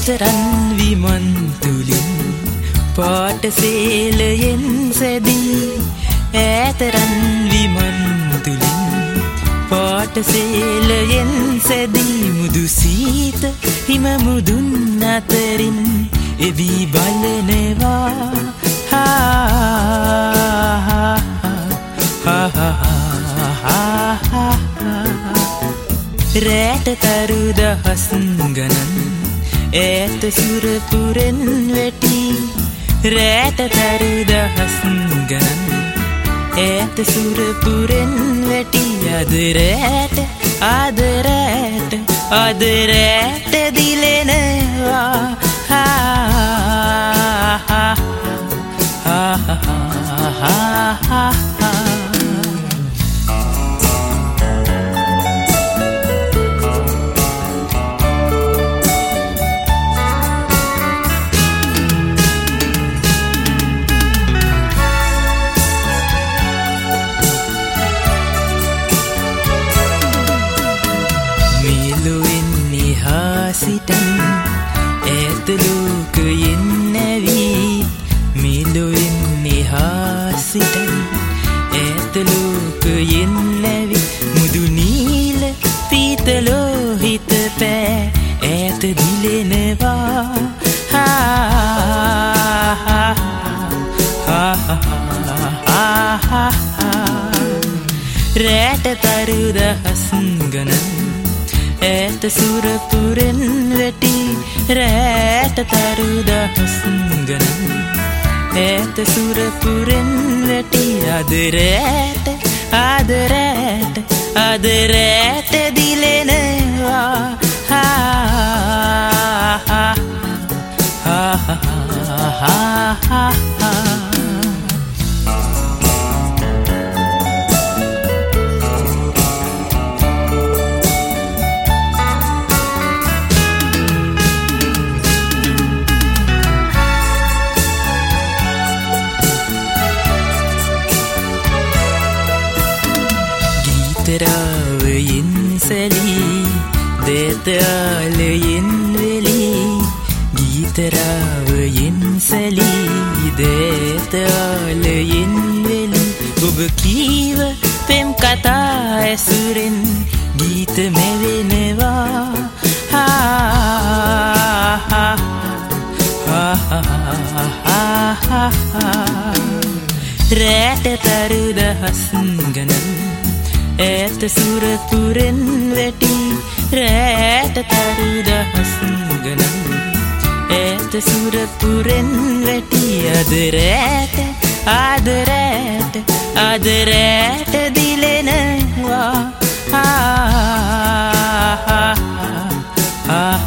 ඈතරන් විමන් තුලින් පාට සේලයෙන් සැදී ඈතරන් විමන් තුලින් පාට සේලයෙන් සැදී මුදු සීත හිම මුදුන් අතරින් එවි බලනවා රැට තරු දහස් ගණන් ඈත සුරපුරෙන් වැටි රැට තරු දහස් ගණන් ඈත සුරපුරෙන් වැටි අද රැට දිලෙනවා සිටන් ඈත ලෝකයෙන් නැවී මිලොවෙන් එහා සිටන් ඈත ලෝකයෙන් නැවී මුදු නීල පීත ලෝහිත පෑ ඈත දිලෙනවා රැට තරු දහස් ගණන් ඈත සුරපුරෙන් වැටි රැට තරු දහස් ගණන් ඈත සුරපුරෙන් වැටි අද රැට දිලෙනවා තරාවයෙන් සැලී දේතාලයෙන් වෙලී ගීතරාවයෙන් සැලී දේතාලයෙන් වෙලී ඔබ කීව පෙම් කතා ඇසුරෙන් ගීත මෙවෙනවා රැට තරු දහස් ගණන් ඈත සුරපුරෙන් වැටි රැට තරු දහස් ගණන් ඈත සුරපුරෙන් වැටි අද රැට දිලෙනවා